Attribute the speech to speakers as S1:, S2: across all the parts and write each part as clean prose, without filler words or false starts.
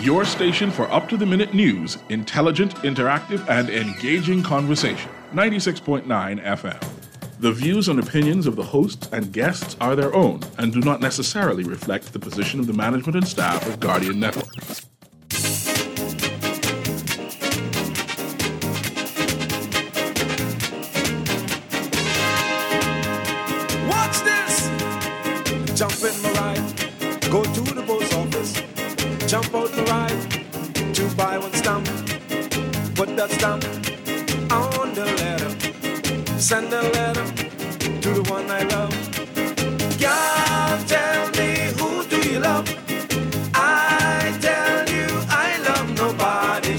S1: Your station for up-to-the-minute news, intelligent, interactive, and engaging conversation. 96.9 FM. The views and opinions of the hosts and guests are their own and do not necessarily reflect the position of the management and staff of Guardian Network.
S2: Watch this! Jump in my ride, go to the post office, jump out the ride, to buy one stamp, put that stamp on the letter, send a letter to the one I love. God, tell me, who do you love? I tell you, I love nobody.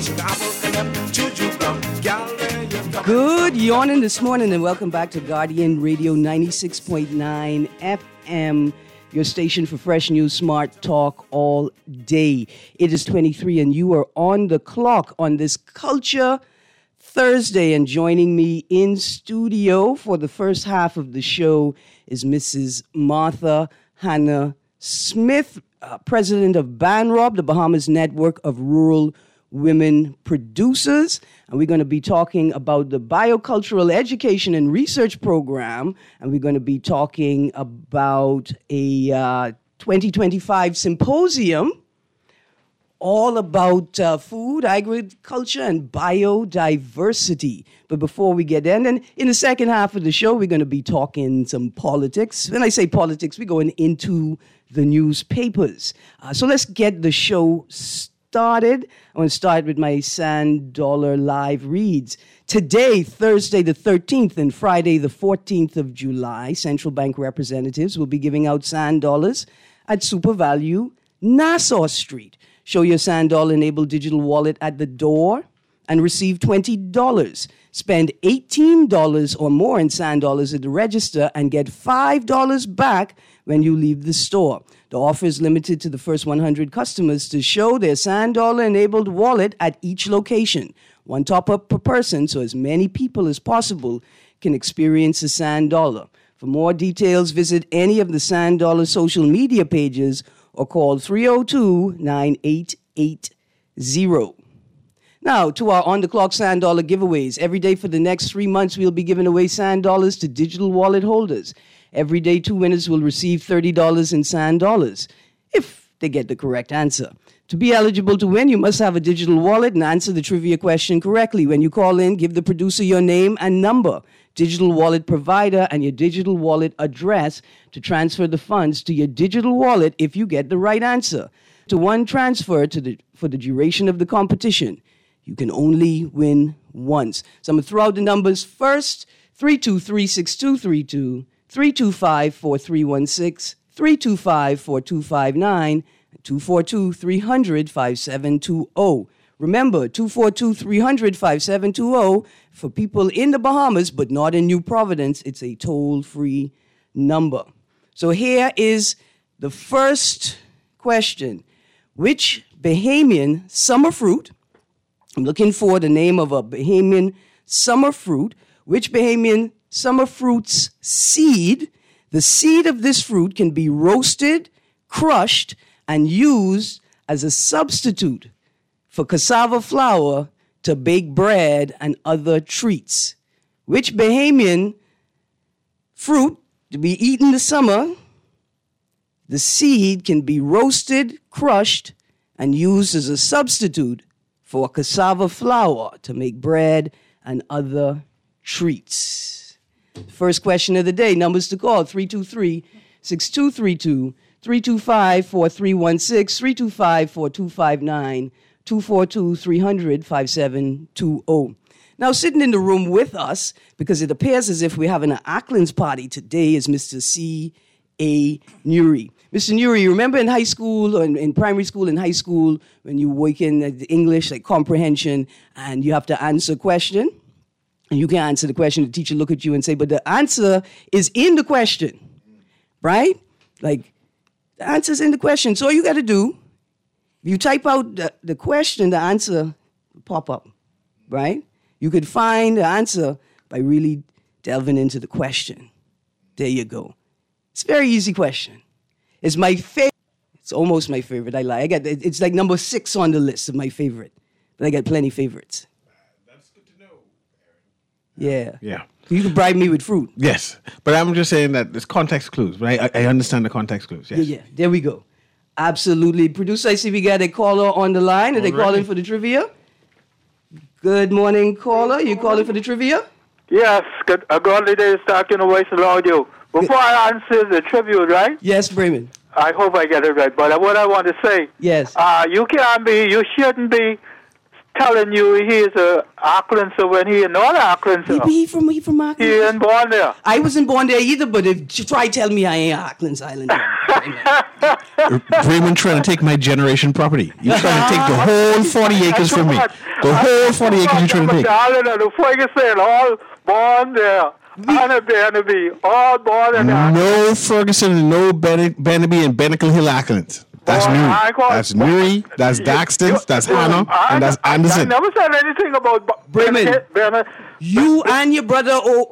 S3: Good yawning this morning and welcome back to Guardian Radio 96.9 FM. Your station for fresh news, smart talk all day. It is 23 and you are on the clock on this Culture Thursday. And joining me in studio for the first half of the show is Mrs. Martha Hannah Smith, president of BANROB, the Bahamas Network of Rural Women Producers. And we're going to be talking about the Biocultural Education and Research Program. And we're going to be talking about a 2025 symposium all about food, agriculture, and biodiversity. But before we get in, and in the second half of the show, we're going to be talking some politics. When I say politics, we're going into the newspapers. So let's get the show started. I want to start with my Sand Dollar Live reads. Today, Thursday the 13th and Friday the 14th of July, central bank representatives will be giving out sand dollars at SuperValue, Nassau Street. Show your Sand Dollar-enabled digital wallet at the door and receive $20. Spend $18 or more in sand dollars at the register and get $5 back when you leave the store. The offer is limited to the first 100 customers to show their Sand Dollar-enabled wallet at each location. One top-up per person, so as many people as possible can experience the Sand Dollar. For more details, visit any of the Sand Dollar social media pages or call 302-9880. Now, to our on-the-clock Sand Dollar giveaways. Every day for the next 3 months, we'll be giving away Sand Dollars to digital wallet holders. Every day, 2 winners will receive $30 in Sand Dollars if they get the correct answer. To be eligible to win, you must have a digital wallet and answer the trivia question correctly. When you call in, give the producer your name and number, digital wallet provider, and your digital wallet address to transfer the funds to your digital wallet if you get the right answer. To one transfer for the duration of the competition. You can only win once. So I'm going to throw out the numbers first. 323-6232, 325-4316, 325-4259, 242-300-5720. Remember, 242-300-5720 for people in the Bahamas, but not in New Providence. It's a toll-free number. So here is the first question. Which Bahamian summer fruit, I'm looking for the name of a Bahamian summer fruit, which Bahamian summer fruit's seed, the seed of this fruit can be roasted, crushed, and used as a substitute for cassava flour to bake bread and other treats. Which Bahamian fruit to be eaten this summer, the seed can be roasted, crushed, and used as a substitute for cassava flour to make bread and other treats. First question of the day, numbers to call, 323-6232, 325-4316, 325-4259, 242-300-5720. Now, sitting in the room with us, because it appears as if we're having an Ackland's party today, is Mr. C.A. Nuri. Mr. Nuri, you remember in high school, or in primary school, in high school, when you work in English, like comprehension, and you have to answer a question, and you can answer the question, the teacher look at you and say, but the answer is in the question, right? Like, the answer's in the question. So all you got to do, you type out the question, the answer will pop up, right? You could find the answer by really delving into the question. There you go. It's a very easy question. It's my favorite. It's almost my favorite. It's like number 6 on the list of my favorite. But I got plenty favorites.
S1: That's good to know, Aaron.
S3: Yeah.
S4: Yeah.
S3: You can bribe me with fruit.
S4: Yes. But I'm just saying that it's context clues. But I understand the context clues. Yes.
S3: Yeah. There we go. Absolutely. Producer, I see we got a caller on the line. Are they calling for the trivia? Good morning, caller. You calling for the trivia?
S5: Yes, a godly day is talking away to audio. Before I answer the tribute, right?
S3: Yes, Bremen.
S5: I hope I get it right. But what I want to say,
S3: Yes.
S5: you shouldn't be telling you he's a Auckland, when he not Auckland.
S3: He from Auckland.
S5: He ain't born there.
S3: I wasn't born there either, but if you try tell me I ain't Auckland's Islander.
S4: Raymond trying to take my generation property. You're trying to take the whole 40 acres from me. The whole 40 acres you're trying to take.
S5: The Ferguson, all born there. Anna Barnaby, all born in there.
S4: No Ferguson and no Barnaby and Bennecle Hill Auckland. That's Newry. That's Newry. That's Daxton. That's Hannah. And that's Anderson.
S5: I never said anything about
S3: Bremen.
S5: Bernard.
S3: You and your brother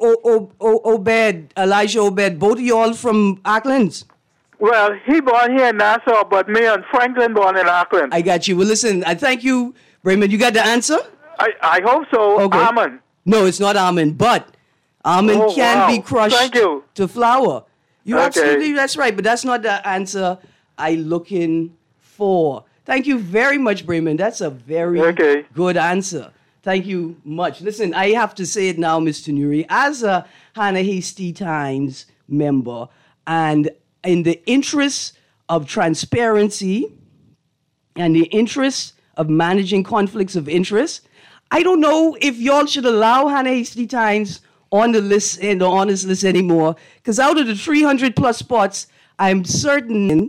S3: Obed, Elijah Obed, both of y'all from Auckland.
S5: Well, he born here in Nassau, but me and Franklin born in Auckland.
S3: I got you. Well, listen, I thank you, Bremen. You got the answer?
S5: I hope so.
S3: Okay.
S5: Almond.
S3: No, it's not almond, but almond can be crushed to flour. You're absolutely, that's right, but that's not the answer I'm looking for. Thank you very much, Bremen. That's a very good answer. Thank you much. Listen, I have to say it now, Mr. Nuri, as a Hannah Hasty Times member, and in the interest of transparency and the interest of managing conflicts of interest, I don't know if y'all should allow Hannah Hasty Times on the list and the honors list anymore, because out of the 300 plus spots, I'm certain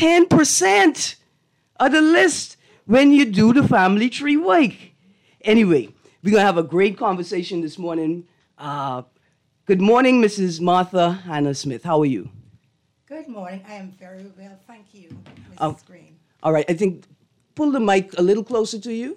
S3: 10% of the list when you do the family tree work. Anyway, we're going to have a great conversation this morning. Good morning, Mrs. Martha Hannah Smith. How are you?
S6: Good morning. I am very well. Thank you, Mrs. Green.
S3: All right. I think pull the mic a little closer to you.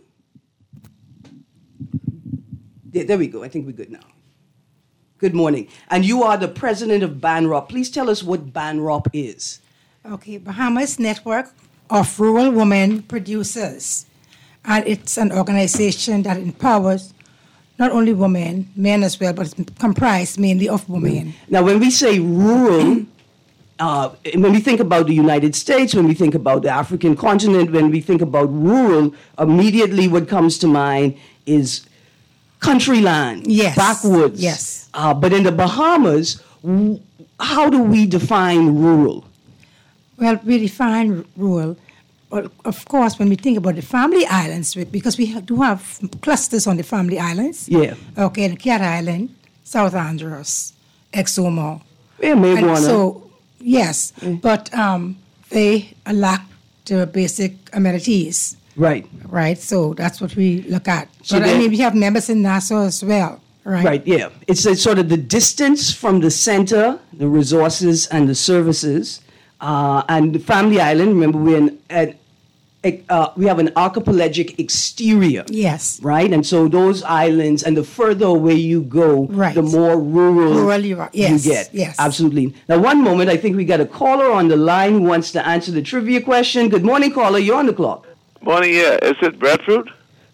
S3: There we go. I think we're good now. Good morning. And you are the president of BANROP. Please tell us what BANROP is.
S6: Okay, Bahamas Network of Rural Women Producers. And it's an organization that empowers not only women, men as well, but it's comprised mainly of women.
S3: Now, when we say rural, when we think about the United States, when we think about the African continent, when we think about rural, immediately what comes to mind is country land, backwoods.
S6: Yes.
S3: But in the Bahamas, how do we define rural?
S6: Well, we define rural, well, of course, when we think about the family islands, because we do have clusters on the family islands.
S3: Yeah.
S6: Okay, the Cat Island, South Andros, Exomo.
S3: Yeah, maybe one.
S6: So, yes, but they lack the basic amenities.
S3: Right.
S6: Right, so that's what we look at.
S3: So
S6: but I mean, we have members in Nassau as well, right?
S3: Right, yeah. It's sort of the distance from the center, the resources and the services. And the family island, remember, we have an archipelagic exterior.
S6: Yes.
S3: Right? And so those islands, and the further away you go, the more rural
S6: you are. Yes,
S3: you get.
S6: yes.
S3: Absolutely. Now, one moment, I think we got a caller on the line who wants to answer the trivia question. Good morning, caller. You're on the clock.
S7: Morning, yeah. Is it breadfruit?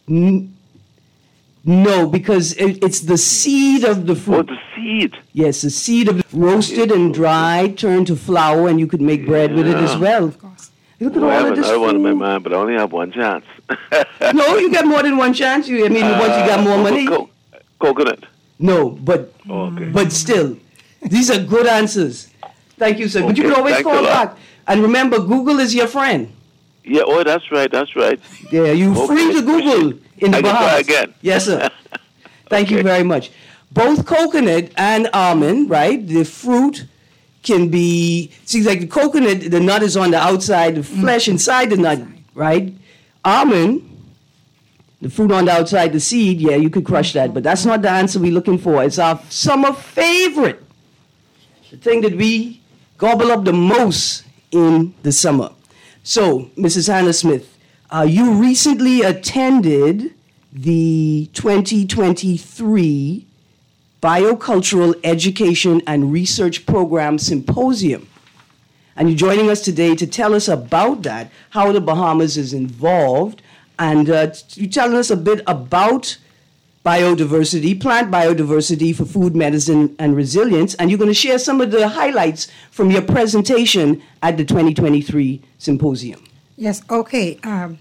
S3: No, because it's the seed of the fruit.
S7: Oh, the seed.
S3: Yes, the seed of roasted and dried, turned to flour, and you could make bread with it as well. Of course. Look at
S7: I
S3: all
S7: have
S3: of this
S7: another one in my
S3: food.
S7: mind, but I only have one chance.
S3: No, you got more than one chance. Once you got more money.
S7: Coconut.
S3: No, but still, these are good answers. Thank you, sir. But you can always
S7: thanks
S3: call
S7: a lot.
S3: back. And remember, Google is your friend.
S7: Yeah, oh, that's right.
S3: Yeah, you're free to Google in the
S7: I can
S3: Bahamas.
S7: try again.
S3: Yes, sir. Thank you very much. Both coconut and almond, right? The fruit can be, see, like the coconut, the nut is on the outside, the flesh inside the nut, right? Almond, the fruit on the outside, the seed, yeah, you could crush that, but that's not the answer we're looking for. It's our summer favorite, the thing that we gobble up the most in the summer. So, Mrs. Hannah Smith, you recently attended the 2023 Biocultural Education and Research Program Symposium. And you're joining us today to tell us about that, how the Bahamas is involved, and you're telling us a bit about biodiversity, plant biodiversity for food, medicine, and resilience. And you're going to share some of the highlights from your presentation at the 2023 symposium.
S6: Yes, okay.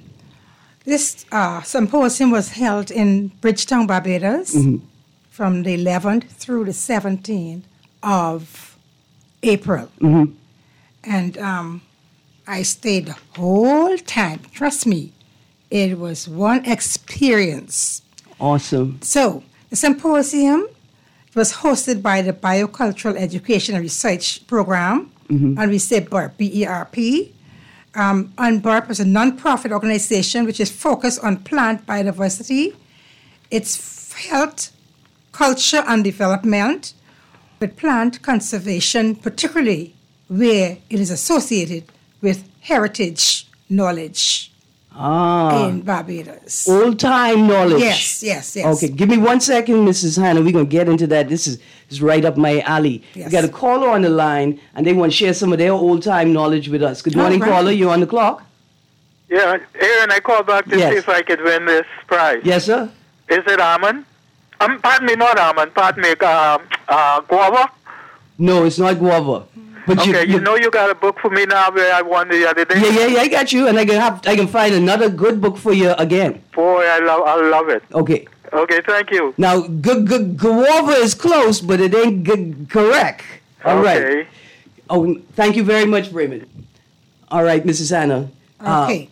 S6: This symposium was held in Bridgetown, Barbados, from the 11th through the 17th of April. And I stayed the whole time. Trust me, it was one experience.
S3: Awesome.
S6: So, the symposium was hosted by the Biocultural Education and Research Program, and we say BERP, B-E-R-P. And BERP is a non-profit organization which is focused on plant biodiversity, its health, culture, and development, with plant conservation, particularly where it is associated with heritage knowledge in Barbados.
S3: Old-time knowledge.
S6: Yes.
S3: Okay, give me 1 second, Mrs. Hannah. We're going to get into that. This is right up my alley.
S6: Yes.
S3: We got a caller on the line, and they want to share some of their old-time knowledge with us. Good morning, caller. You're on the clock.
S5: Yeah, Aaron, I called back to see if I could win this prize.
S3: Yes, sir.
S5: Is it almond? Pardon me, not almond. Pardon me, guava?
S3: No, it's not guava. But
S5: okay, you know you got a book for me now where I won the other day?
S3: Yeah, I got you, and I can find another good book for you again.
S5: Boy, I love it.
S3: Okay.
S5: Okay, thank you.
S3: Now, guava is close, but it ain't correct. All right. Oh, thank you very much, Raymond. All right, Mrs. Hannah.
S6: Okay.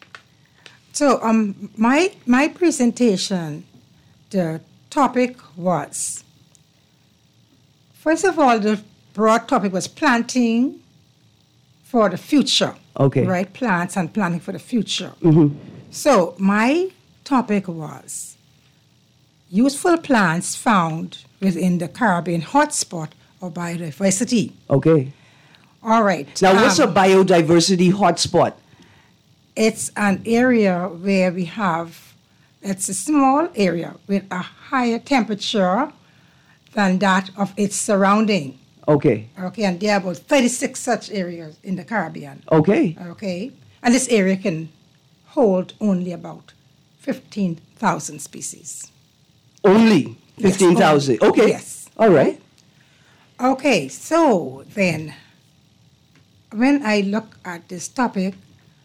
S6: So, my presentation, the topic was, first of all, the broad topic was planting for the future.
S3: Okay.
S6: Right? Plants and planting for the future. So, my topic was useful plants found within the Caribbean hotspot of biodiversity.
S3: Okay.
S6: All right.
S3: Now, what's a biodiversity hotspot?
S6: It's an area where it's a small area with a higher temperature than that of its surrounding.
S3: Okay.
S6: Okay, and there are about 36 such areas in the Caribbean.
S3: Okay.
S6: Okay, and this area can hold only about 15,000 species.
S3: Only 15,000?
S6: Yes,
S3: okay.
S6: Yes.
S3: All right.
S6: Okay, so then, when I look at this topic,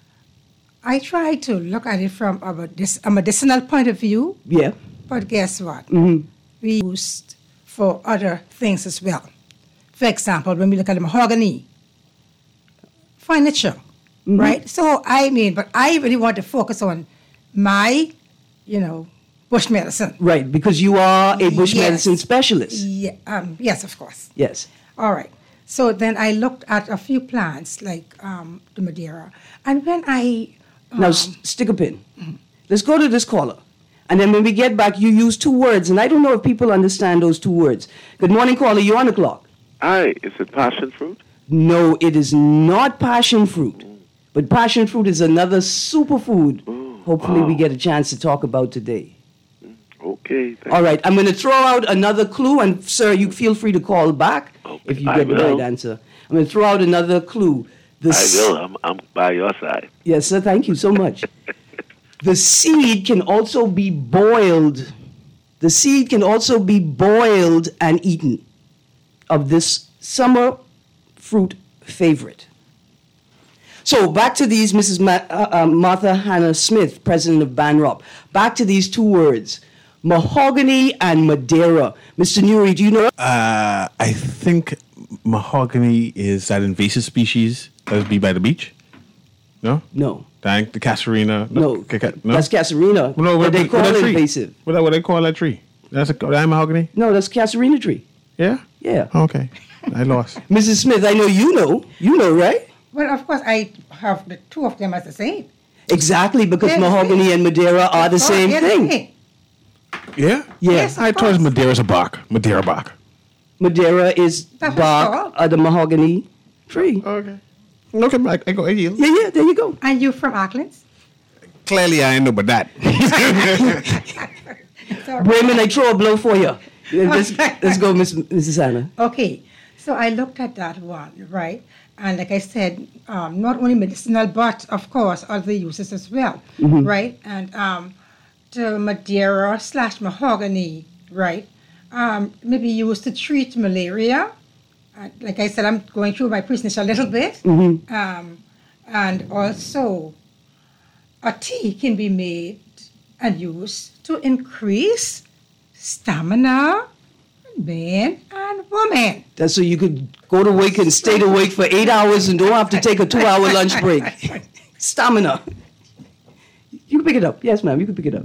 S6: I try to look at it from a medicinal point of view.
S3: Yeah.
S6: But guess what? We used for other things as well. For example, when we look at the mahogany, furniture, right? So, but I really want to focus on my, bush medicine.
S3: Right, because you are a bush medicine specialist.
S6: Yeah, yes, of course.
S3: Yes.
S6: All right. So then I looked at a few plants like the Madeira. And when I...
S3: now, stick a pin. Let's go to this caller. And then when we get back, you use two words. And I don't know if people understand those two words. Good morning, caller. You're on the clock.
S7: Hi, is it passion fruit?
S3: No, it is not passion fruit. But passion fruit is another superfood. Hopefully we get a chance to talk about today.
S7: Okay.
S3: All right, I'm going to throw out another clue, and sir, you feel free to call back if you get the right answer. I'm going to throw out another clue.
S7: I will. I'm by your side.
S3: Yes, sir. Thank you so much. The seed can also be boiled. The seed can also be boiled and eaten of this summer fruit favorite. So back to these, Mrs. Martha Hannah Smith, president of BANROP. Back to these two words, mahogany and Madeira. Mr. Nuri, do you know?
S4: I think mahogany is that invasive species that would be by the beach. No?
S3: No.
S4: Thank the Casuarina.
S3: No. That's Casuarina.
S4: No,
S3: what they call it invasive.
S4: What they call that tree? That's that mahogany?
S3: No, that's Casuarina tree.
S4: Yeah?
S3: Yeah.
S4: Okay. I lost.
S3: Mrs. Smith, I know you know. You know, right?
S6: Well, of course, I have the two of them as the same.
S3: Exactly, because mahogany and Madeira are the same thing.
S4: Yeah?
S6: Yes,
S4: I thought Madeira's a bark. Madeira bark.
S3: Madeira is bark of the mahogany tree.
S4: Okay. Okay, I go. I yield.
S3: Yeah, there you go.
S6: And you from Auckland?
S4: Clearly, I ain't know about that.
S3: Raymond, I throw a blow for you. Let's go, Mrs. Anna.
S6: Okay, so I looked at that one, right? And like I said, not only medicinal, but of course other uses as well, right? And the Madeira / mahogany, right? Maybe used to treat malaria. Like I said, I'm going through my presentation a little bit. And also, a tea can be made and used to increase stamina in men and women.
S3: That's so you could go to work and stay awake for 8 hours and don't have to take a 2-hour lunch break. Stamina. You can pick it up. Yes, ma'am, you can pick it up.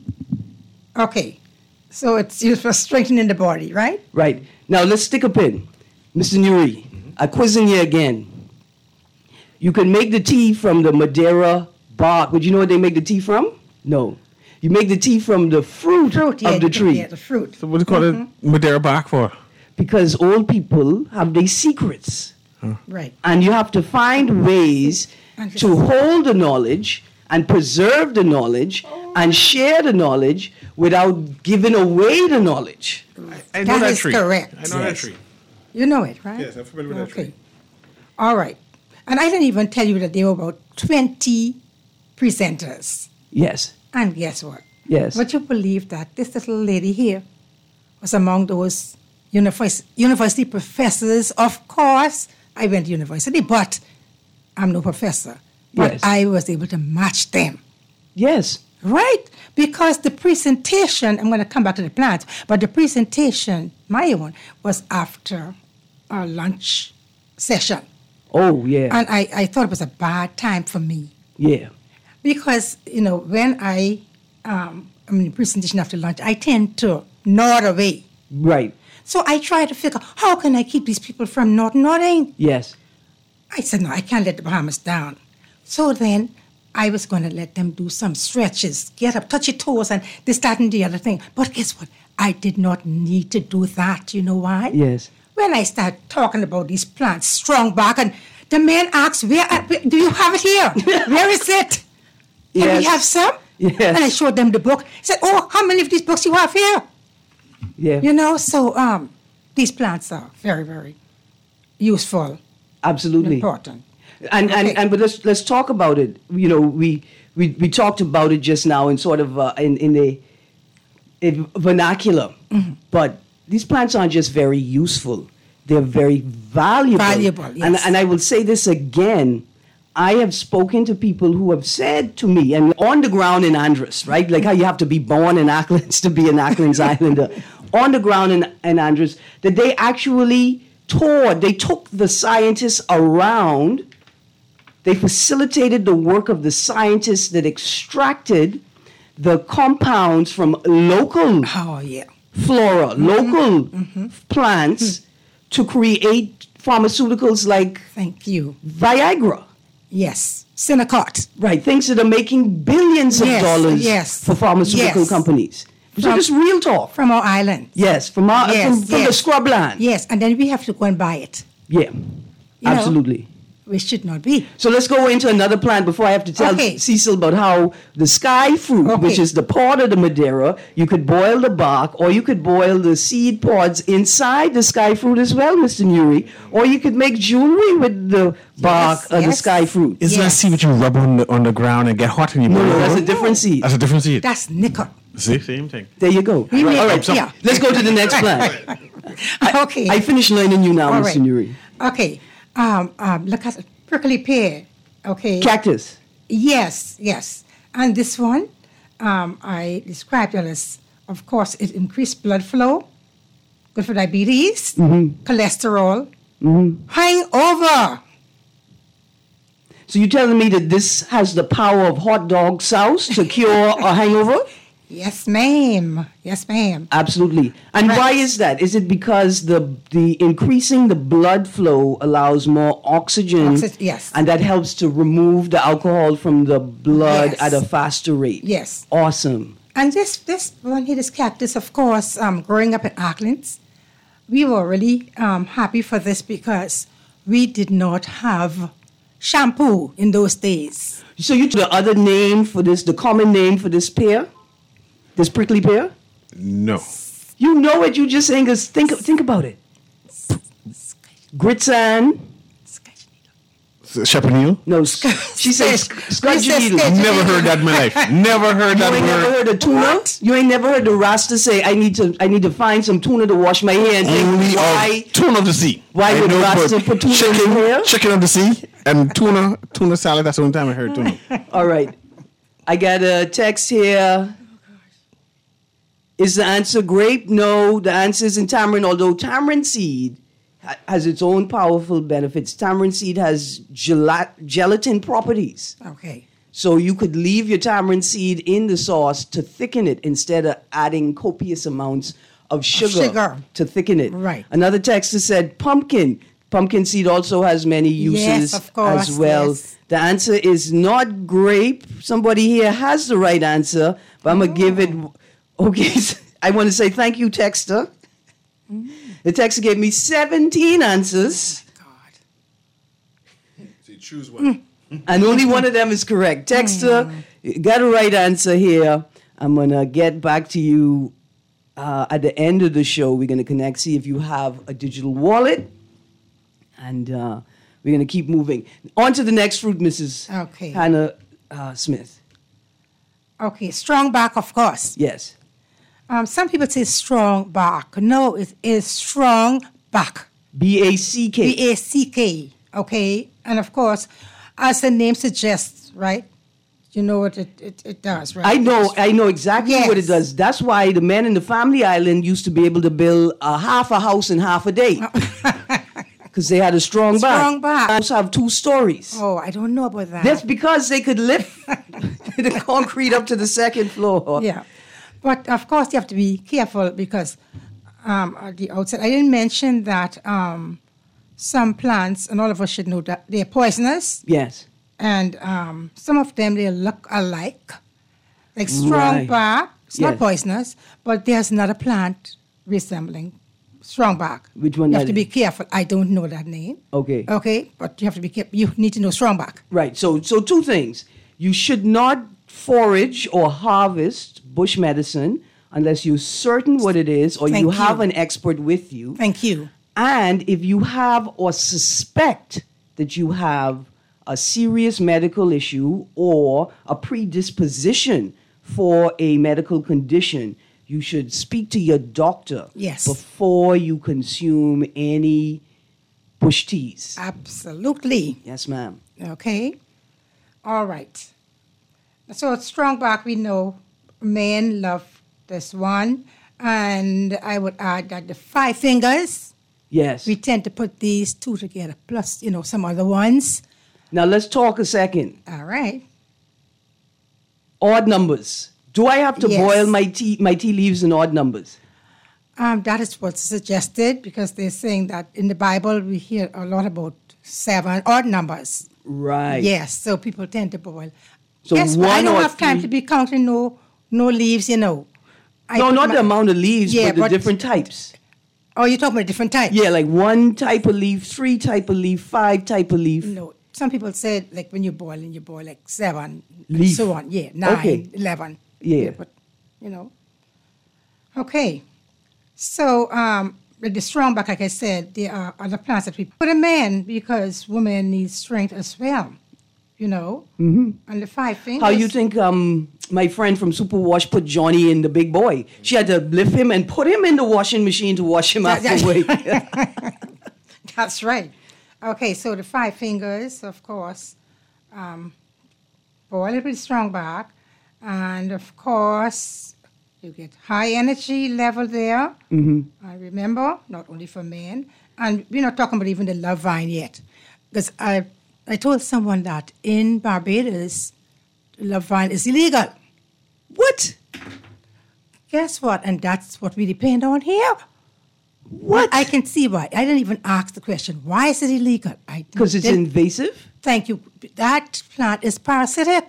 S6: Okay. So it's used for strengthening the body, right?
S3: Right. Now let's stick a pin. Mr. Nuri, I'm quizzing you again. You can make the tea from the Madeira bark. Would you know what they make the tea from? No. You make the tea from the fruit of the tree.
S6: Yeah, the fruit.
S4: So what do you call it Madeira bark for?
S3: Because old people have their secrets.
S6: Right.
S3: And you have to find ways to hold the knowledge and preserve the knowledge and share the knowledge without giving away the knowledge.
S4: I know that tree.
S6: Correct.
S4: I know that tree.
S6: You know it, right?
S4: Yes, I'm familiar with that tree.
S6: All right. And I didn't even tell you that there were about 20 presenters.
S3: Yes.
S6: And guess what?
S3: Yes.
S6: Would you believe that this little lady here was among those university professors? Of course, I went to university, but I'm no professor. But
S3: Yes.
S6: I was able to match them.
S3: Yes.
S6: Right? Because the presentation, I'm going to come back to the plants, but the presentation, my own, was after our lunch session.
S3: Oh, yeah.
S6: And I thought it was a bad time for me.
S3: Yeah.
S6: Because, when presentation after lunch, I tend to nod away.
S3: Right.
S6: So I try to figure, how can I keep these people from not nodding?
S3: Yes.
S6: I said, no, I can't let the Bahamas down. So then I was going to let them do some stretches, get up, touch your toes, and this, that, and the other thing. But guess what? I did not need to do that. You know why?
S3: Yes.
S6: When I started talking about these plants, strong bark, and the man asked, where do you have it here? Where is it? Can
S3: Yes.
S6: we have some?
S3: Yes.
S6: And I showed them the book. He said, oh, how many of these books you have here?
S3: Yeah.
S6: So these plants are very, very useful,
S3: Absolutely.
S6: important.
S3: But let's talk about it. We talked about it just now in sort of in a vernacular. But these plants aren't just very useful; they're very valuable.
S6: Yes.
S3: And I will say this again. I have spoken to people who have said to me, and on the ground in Andros, right? Like how you have to be born in Acklands to be an Acklands Islander. On the ground in Andros, that they actually they took the scientists around. They facilitated the work of the scientists that extracted the compounds from local flora, local plants to create pharmaceuticals like
S6: Thank you.
S3: Viagra.
S6: Yes, Synacort.
S3: Right, things that are making billions of dollars for pharmaceutical companies. So just real talk.
S6: From our island.
S3: Yes, from the scrubland.
S6: Yes, and then we have to go and buy it.
S3: Yeah, absolutely.
S6: We should not be.
S3: So let's go into another plant before I have to tell Cecil about how the sky fruit, which is the pod of the Madeira, you could boil the bark, or you could boil the seed pods inside the sky fruit as well, Mr. Nuri, or you could make jewelry with the bark of the sky fruit.
S4: Isn't that seed which you rub on the ground and get hot and you
S3: No, that's a different seed.
S4: That's a different seed.
S6: That's nickel.
S4: See, same thing.
S3: There you go. All right, so let's go to the next plant.
S6: Okay.
S3: I finished learning you now,
S6: All
S3: Mr.
S6: right.
S3: Nuri.
S6: Okay. Look at prickly pear. Okay.
S3: Cactus.
S6: Yes. And this one, I described it as, of course, it increased blood flow, good for diabetes, cholesterol, hangover.
S3: So you're telling me that this has the power of hot dog sauce to cure a hangover?
S6: Yes, ma'am. Yes, ma'am.
S3: Absolutely. And why is that? Is it because the increasing the blood flow allows more oxygen?
S6: Yes.
S3: And that helps to remove the alcohol from the blood at a faster rate?
S6: Yes.
S3: Awesome.
S6: And this one here, this cactus, of course, growing up in Acklands, we were really happy for this because we did not have shampoo in those days.
S3: So the other name for this, the common name for this pear? This prickly pear?
S4: No.
S3: You know it. You just saying this. Think about it. Gritsan.
S4: Shepherd needle?
S3: No, she says scudgy needle.
S4: Never heard that in my life. Never heard that word.
S3: You ain't never heard of tuna? What? You ain't never heard the Rasta say, I need to find some tuna to wash my hair and think, why?
S4: Tuna of the sea.
S3: Why would Rasta put tuna in the hair?
S4: Chicken of the sea and tuna salad. That's the only time I heard tuna.
S3: All right. I got a text here. Is the answer grape? No, the answer is in tamarind, although tamarind seed has its own powerful benefits. Tamarind seed has gelatin properties.
S6: Okay.
S3: So you could leave your tamarind seed in the sauce to thicken it instead of adding copious amounts of sugar to thicken it.
S6: Right.
S3: Another texter said pumpkin. Pumpkin seed also has many uses
S6: of course,
S3: as well.
S6: Yes.
S3: The answer is not grape. Somebody here has the right answer, but I'm going to give it... Okay, I want to say thank you, texter. The texter gave me 17 answers.
S6: Oh, God.
S4: So you choose one.
S3: And only one of them is correct. Texter, got a right answer here. I'm going to get back to you at the end of the show. We're going to connect, see if you have a digital wallet. And we're going to keep moving. On to the next fruit, Mrs. Hannah Smith.
S6: Okay, strong bark, of course.
S3: Yes.
S6: Some people say strong bark. No, it is strong bark.
S3: B-A-C-K.
S6: B-A-C-K, okay? And of course, as the name suggests, right? You know what it does, right?
S3: I know exactly what it does. That's why the men in the Family Island used to be able to build half a house in half a day. Because they had a strong bark.
S6: Strong bark.
S3: They also have 2 stories.
S6: Oh, I don't know about that.
S3: That's because they could lift the concrete up to the second floor.
S6: Yeah. But, of course, you have to be careful because at the outset, I didn't mention that some plants, and all of us should know that they're poisonous.
S3: Yes.
S6: And some of them, they look alike. Like strong bark, it's not poisonous, but there's another plant resembling strong bark.
S3: Which one?
S6: You have to be careful. I don't know that name.
S3: Okay.
S6: Okay, but you have to be careful. You need to know strong bark.
S3: Right. So 2 things. You should not forage or harvest bush medicine unless you're certain what it is or you have an expert with you.
S6: Thank you.
S3: And if you have or suspect that you have a serious medical issue or a predisposition for a medical condition, you should speak to your doctor before you consume any bush teas.
S6: Absolutely.
S3: Yes, ma'am.
S6: Okay. All right. So strong bark, we know men love this one. And I would add that the 5 fingers.
S3: Yes.
S6: We tend to put these 2 together, plus, some other ones.
S3: Now, let's talk a second.
S6: All right.
S3: Odd numbers. Do I have to boil my tea leaves in odd numbers?
S6: That is what's suggested because they're saying that in the Bible we hear a lot about 7 odd numbers.
S3: Right.
S6: Yes, so people tend to boil.
S3: So
S6: yes, but I don't have time to be counting no leaves,
S3: No, not the amount of leaves, but the different types.
S6: Oh, you're talking about different types?
S3: Yeah, like 1 type of leaf, 3 type of leaf, 5 type of leaf.
S6: No, some people say like when you're boiling, you boil like 7,
S3: leaf.
S6: And so on. Yeah, 9, 11.
S3: Yeah.
S6: But, Okay. So, with the strong bark, like I said, there are other plants that we put a man because women need strength as well. And the 5 fingers.
S3: How you think my friend from Superwash put Johnny in the big boy? She had to lift him and put him in the washing machine to wash him afterward.
S6: That's right. Okay, so the 5 fingers, of course, boil it with strong bark. And, of course, you get high energy level there. And remember, not only for men. And we're not talking about even the love vine yet. Because I told someone that in Barbados, love vine is illegal.
S3: What?
S6: Guess what? And that's what we depend on here. What? I can see why. I didn't even ask the question. Why is it illegal?
S3: Because it's invasive?
S6: Thank you. That plant is parasitic.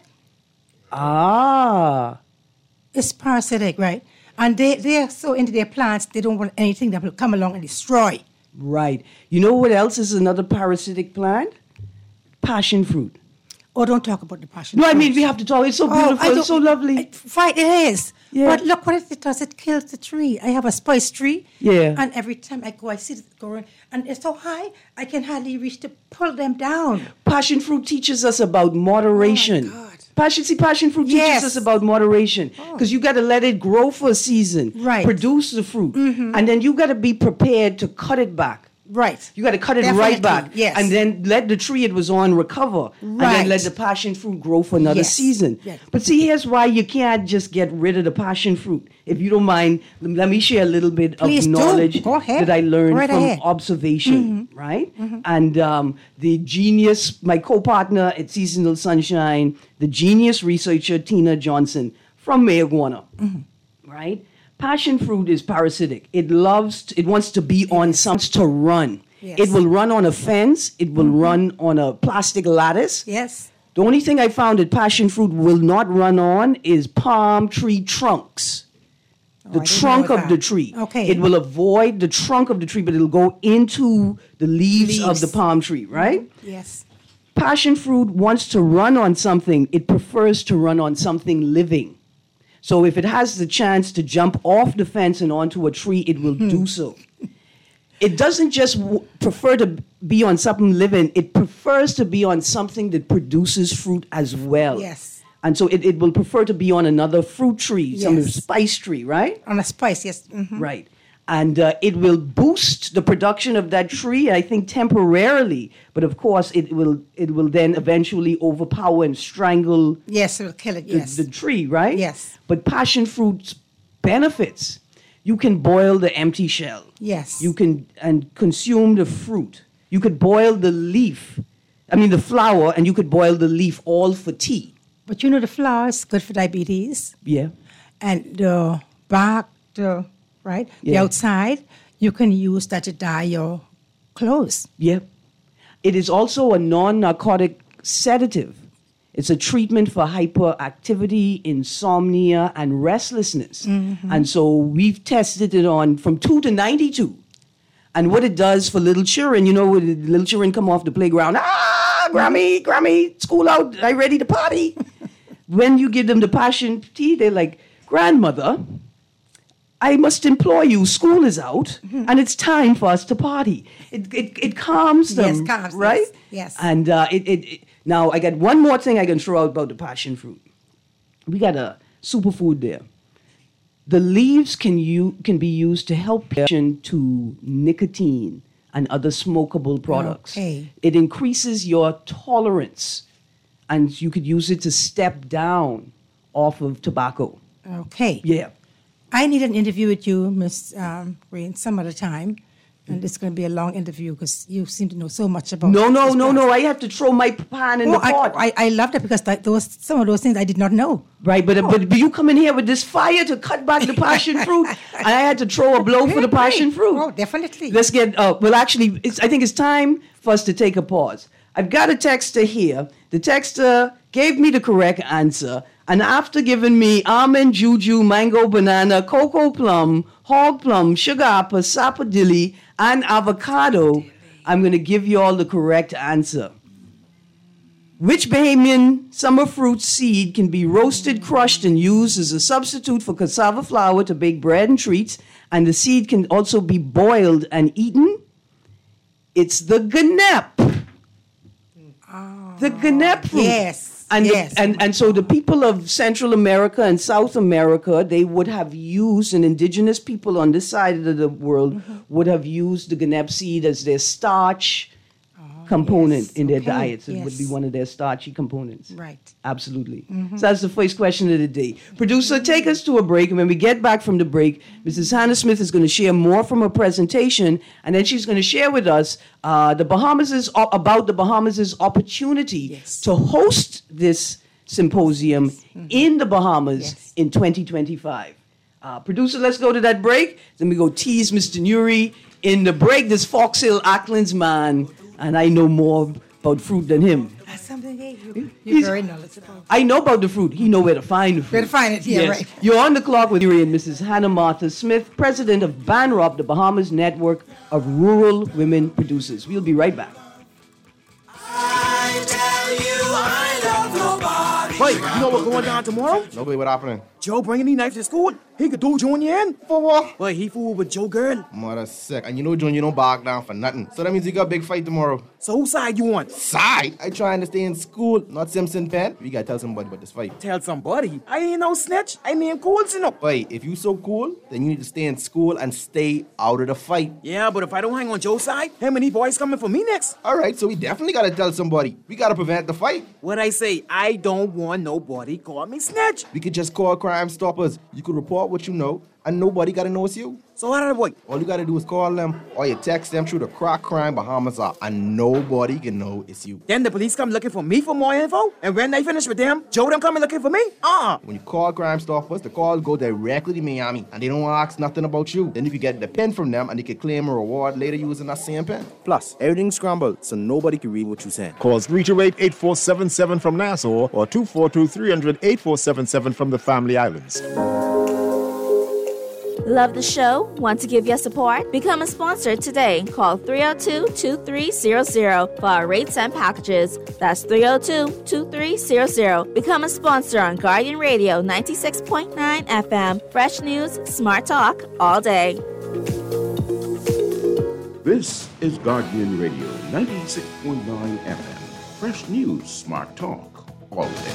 S3: Ah.
S6: It's parasitic, right? And they're so into their plants, they don't want anything that will come along and destroy.
S3: Right. You know what else is another parasitic plant? Passion fruit.
S6: Oh, don't talk about the passion fruit.
S3: No, I mean, we have to talk. It's so beautiful. It's so lovely.
S6: Right, it is.
S3: Yeah.
S6: But look what it does. It kills the tree. I have a spice tree.
S3: Yeah.
S6: And every time I go, I see it going, and it's so high, I can hardly reach to pull them down.
S3: Passion fruit teaches us about moderation.
S6: Oh, my God.
S3: Passion fruit teaches
S6: Yes.
S3: us about moderation because you got to let it grow for a season,
S6: Right.
S3: produce the fruit, and then you got to be prepared to cut it back.
S6: Right.
S3: You got to cut it
S6: Definitely,
S3: right back,
S6: yes.
S3: and then let the tree it was on recover, and then
S6: Right.
S3: let the passion fruit grow for another
S6: Yes.
S3: season.
S6: Yes.
S3: But see, here's why you can't just get rid of the passion fruit. If you don't mind, let me share a little bit
S6: Please
S3: of
S6: do.
S3: knowledge
S6: Go ahead.
S3: that I learned
S6: Right
S3: from
S6: ahead.
S3: observation, right? And the genius, my co-partner at Seasonal Sunshine, the genius researcher Tina Johnson from Mayagüana, right? Passion fruit is parasitic. It wants to be on something, to run.
S6: Yes.
S3: It will run on a fence. It will run on a plastic lattice.
S6: Yes.
S3: The only thing I found that passion fruit will not run on is palm tree trunks. The
S6: I didn't
S3: trunk
S6: know
S3: of the
S6: that.
S3: tree.
S6: Okay.
S3: It will avoid the trunk of the tree, but it'll go into the leaves of
S6: Leaves.
S3: the palm tree, right?
S6: Yes.
S3: Passion fruit wants to run on something. It prefers to run on something living. So if it has the chance to jump off the fence and onto a tree, it will do so. It doesn't just prefer to be on something living. It prefers to be on something that produces fruit as well.
S6: Yes.
S3: And so it will prefer to be on another fruit tree, some
S6: Yes.
S3: spice tree, right?
S6: On a spice, yes.
S3: Right. And it will boost the production of that tree, I think, temporarily. But of course, it will then eventually overpower and strangle
S6: Yes, it will kill it, yes.
S3: the tree, right?
S6: Yes.
S3: But passion fruit's benefits, you can boil the empty shell.
S6: Yes.
S3: You can and consume the fruit. You could boil the the flower, and you could boil the leaf all for tea.
S6: But you know the flower is good for diabetes.
S3: Yeah.
S6: And the bark, the
S3: Yeah.
S6: outside, you can use that to dye your clothes.
S3: Yeah. It is also a non-narcotic sedative. It's a treatment for hyperactivity, insomnia, and restlessness. And so we've tested it on from 2 to 92. And what it does for little children, when the little children come off the playground, Grammy, school out, I ready to party. When you give them the passion tea, they're like, grandmother, I must implore you, school is out, and it's time for us to party. It calms them,
S6: Yes, calms,
S3: right?
S6: yes.
S3: And now I got one more thing I can throw out about the passion fruit. We got a superfood there. The leaves can be used to help patient to nicotine and other smokable products.
S6: Okay.
S3: It increases your tolerance, and you could use it to step down off of tobacco.
S6: Okay.
S3: Yeah.
S6: I need an interview with you, Miss Green, some other time. And it's going to be a long interview because you seem to know so much about
S3: No.
S6: this process.
S3: I have to throw my pan in the pot.
S6: I love that because some of those things I did not know.
S3: Right, but you come in here with this fire to cut back the passion fruit, and I had to throw a blow for the passion fruit.
S6: Oh, definitely.
S3: Let's get, I think it's time for us to take a pause. I've got a texter here. The texter gave me the correct answer, and after giving me almond, juju, mango, banana, cocoa plum, hog plum, sugar apple, sapodilly, and avocado, I'm going to give you all the correct answer. Which Bahamian summer fruit seed can be roasted, crushed, and used as a substitute for cassava flour to bake bread and treats, and the seed can also be boiled and eaten? It's the ganep. The ganep fruit.
S6: Yes.
S3: And,
S6: yes.
S3: and so the people of Central America and South America, they would have used, and indigenous people on this side of the world would have used the ganep seed as their starch component
S6: yes.
S3: in their
S6: Okay.
S3: diets. It would
S6: Yes.
S3: be one of their starchy components.
S6: Right.
S3: Absolutely. So that's the first question of the day. Producer, take us to a break. And when we get back from the break, Mrs. Hannah Smith is going to share more from her presentation, and then she's going to share with us about the Bahamas' opportunity
S6: Yes.
S3: to host this symposium in the Bahamas
S6: Yes.
S3: in 2025. Producer, let's go to that break. Then we go tease Mr. Nuri. In the break, this Fox Hill Ackland's man, and I know more about fruit than him.
S6: That's something, you're
S3: He's-
S6: very knowledgeable.
S3: I know about the fruit. He know where to find the fruit.
S6: Where to find it, yeah,
S3: Yes.
S6: right.
S3: You're on the clock with Nuri and Mrs. Hannah Martha Smith, president of BANROP, the Bahamas Network of Rural Women Producers. We'll be right back.
S8: I tell you I love nobody.
S9: Wait, you know what's going down tomorrow?
S10: Nobody what happening?
S8: Joe bringing the knife to school, he could do Junior in.
S4: For what?
S8: But he fooled with Joe girl.
S4: Mother sick. And you know Junior don't back down for nothing. So that means you got a big fight tomorrow.
S8: So whose side you on?
S4: Side? I trying to stay in school, not Simpson Pen. We gotta tell somebody about this fight.
S8: Tell somebody? I ain't no snitch. I mean cool, you know.
S4: Wait, if you so cool, then you need to stay in school and stay out of the fight.
S8: Yeah, but if I don't hang on Joe's side, how many boys coming for me next?
S4: All right, so we definitely gotta tell somebody. We gotta prevent the fight.
S8: What I say, I don't want nobody call me snitch.
S4: We could just call Crime Stoppers. You could report what you know, and nobody gotta know it's you.
S8: So how did I work?
S4: All you gotta do is call them, or you text them through the Crack Crime Bahamas app, and nobody can know it's you.
S8: Then the police come looking for me for more info, and when they finish with them, Joe them coming looking for me?
S4: When you call Crime Stoppers, the call go directly to Miami, and they don't ask nothing about you. Then you can get the pen from them, and they can claim a reward later using that same pen.
S9: Plus, everything's scrambled, so nobody can read what you're saying.
S10: Call 328-8477 from Nassau or 242-300-8477 from the Family Islands.
S11: Love the show? Want to give your support? Become a sponsor today. Call 302-2300 for our rates and packages. That's 302-2300. Become a sponsor on Guardian Radio 96.9 FM. Fresh news, smart talk, all day.
S12: This is Guardian Radio 96.9 FM. Fresh news, smart talk, all day.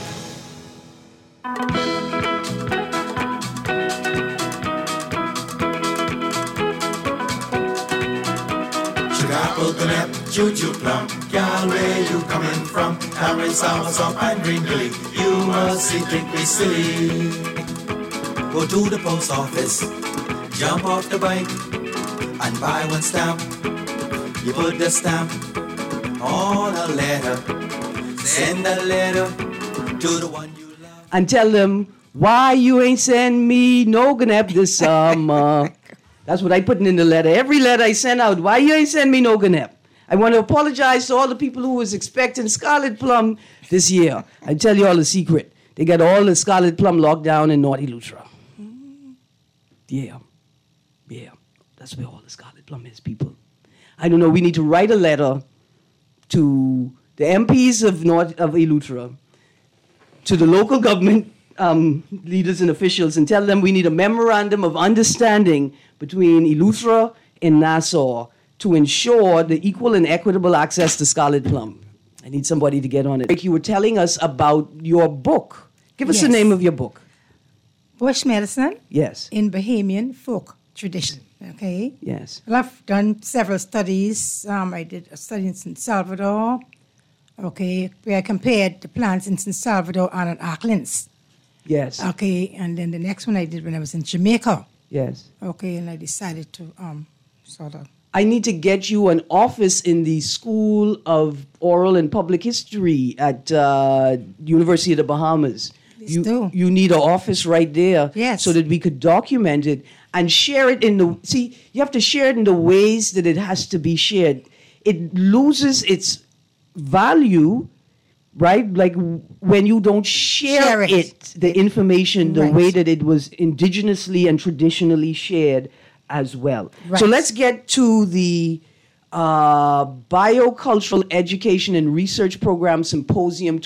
S13: Coconut, choo-choo plum, girl, where you coming from? Carry soursop and green lily, you must see, drink me silly. Go to the post office, jump off the bike, and buy one stamp. You put the stamp on a letter, send a letter to the one you love.
S3: And tell them, why you ain't send me no gnep this summer? That's what I put in the letter. Every letter I send out, why you ain't send me no gnep? I want to apologize to all the people who was expecting Scarlet Plum this year. I tell you all a secret. They got all the Scarlet Plum locked down in North Eleuthera. Yeah. That's where all the Scarlet Plum is, people. I don't know, we need to write a letter to the MPs of Eleuthera, to the local government leaders and officials, and tell them we need a memorandum of understanding between Eleuthera and Nassau to ensure the equal and equitable access to Scarlet Plum. I need somebody to get on it. You were telling us about your book. Give us the name of your book.
S6: Bush Medicine.
S3: Yes.
S6: In Bahamian folk tradition. Okay.
S3: Yes.
S6: Well, I've done several studies. I did a study in St. Salvador. Okay, where I compared the plants in St. Salvador and in Auckland's.
S3: Yes.
S6: Okay, and then the next one I did when I was in Jamaica.
S3: Yes.
S6: Okay, and I decided to sort of.
S3: I need to get you an office in the School of Oral and Public History at University of the Bahamas. You need an office right there,
S6: yes,
S3: so that we could document it and share it in the. See, you have to share it in the ways that it has to be shared. It loses its value, right? Like when you don't share it, the information, the way that it was indigenously and traditionally shared as well.
S6: Right.
S3: So let's get to the Biocultural Education and Research Program Symposium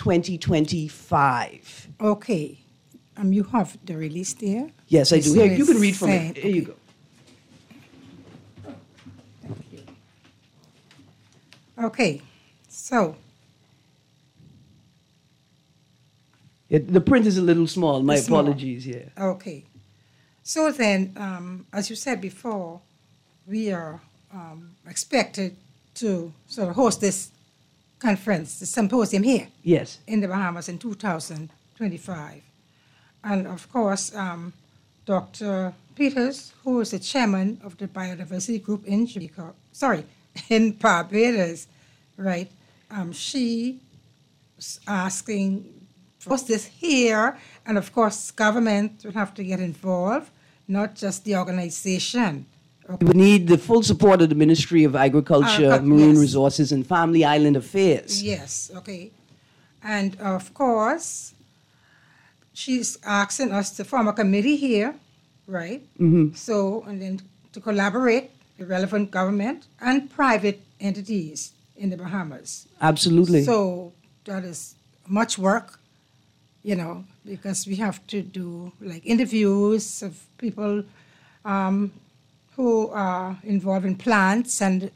S3: 2025.
S6: Okay. You have the release there?
S3: Yes, I do. Here, you can read from it. Here you go.
S6: Thank you. Okay. So.
S3: The print is a little small. My apologies here.
S6: Okay. So then, as you said before, we are expected to sort of host this conference, the symposium here.
S3: Yes.
S6: In the Bahamas in 2025. And of course, Dr. Peters, who is the chairman of the Biodiversity Group in in Barbados, right? She is asking for this here, and of course, government will have to get involved, not just the organization.
S3: Okay. We need the full support of the Ministry of Agriculture, Marine Resources, and Family Island Affairs.
S6: Yes, okay. And of course, she's asking us to form a committee here, right?
S3: Mm-hmm.
S6: So, and then to collaborate with relevant government and private entities in the Bahamas.
S3: Absolutely.
S6: So that is much work because we have to do like interviews of people who are involved in plants and,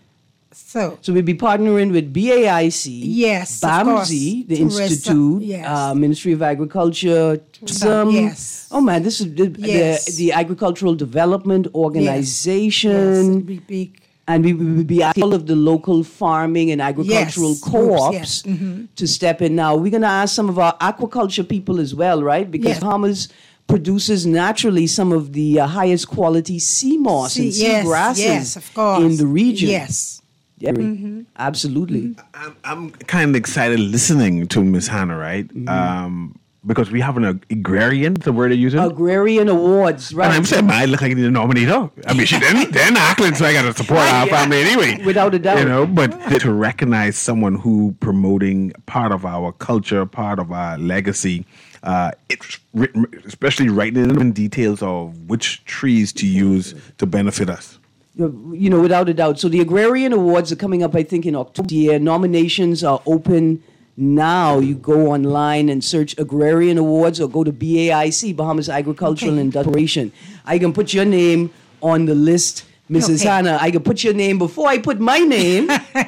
S6: so
S3: we'll be partnering with BAIC,
S6: yes,
S3: BAMSI, the Institute,
S6: yes.
S3: Ministry of Agriculture, tourism.
S6: Yes.
S3: Oh man, this is the Agricultural Development Organization.
S6: Yes, it'll be big.
S3: And we will be asking all of the local farming and agricultural co-ops to step in now. We're going to ask some of our aquaculture people as well, right? Because Bahamas produces naturally some of the highest quality sea moss and sea grasses
S6: of course.
S3: In the region.
S6: Yes.
S3: Yeah, absolutely.
S14: I'm kind of excited listening to Miss Hannah, right? Because we have an agrarian, the word they're using?
S3: Agrarian Awards, right.
S14: And I'm saying, I look like I need to nominate her. I mean, they're Auckland, so I got to support our family anyway.
S3: Without a doubt.
S14: But to recognize someone who promoting part of our culture, part of our legacy, it's written, especially writing in details of which trees to use to benefit us.
S3: Without a doubt. So the Agrarian Awards are coming up, I think, in October. Nominations are open now. You go online and search Agrarian Awards or go to BAIC, Bahamas Agricultural and Corporation. I can put your name on the list, Mrs. Hannah. I can put your name before I put my name.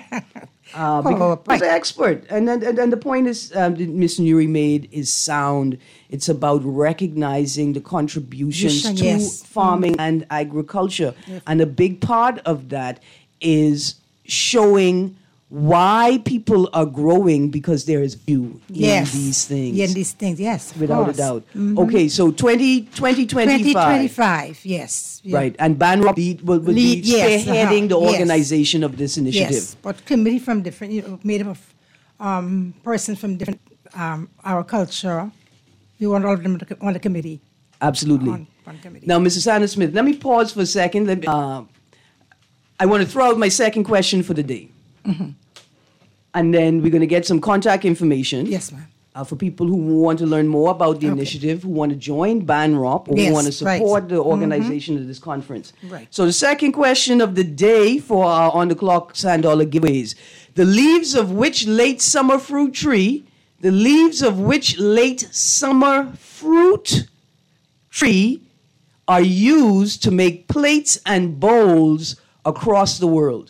S3: Because I'm an expert. And the point is, that Ms. Nuri made is sound. It's about recognizing the contributions to farming and agriculture. Yes. And a big part of that is showing why people are growing because there is value in these things.
S6: In these things, yes.
S3: Without a doubt. Okay, so 2025.
S6: 2025, yes. Yeah.
S3: Right, and BANROP will be spearheading the organization of this initiative.
S6: Yes, but committee from different, made up of persons from different, our culture. We want all of them on the committee.
S3: Absolutely.
S6: On committee.
S3: Now, Mrs. Hannah Smith, let me pause for a second. I want to throw out my second question for the day. And then we're going to get some contact information.
S6: Yes, ma'am.
S3: For people who want to learn more about the initiative, who want to join BANROP, or who want to support the organization of this conference.
S6: Right.
S3: So the second question of the day for our On the Clock $100 giveaways. The leaves of which late summer fruit tree are used to make plates and bowls across the world?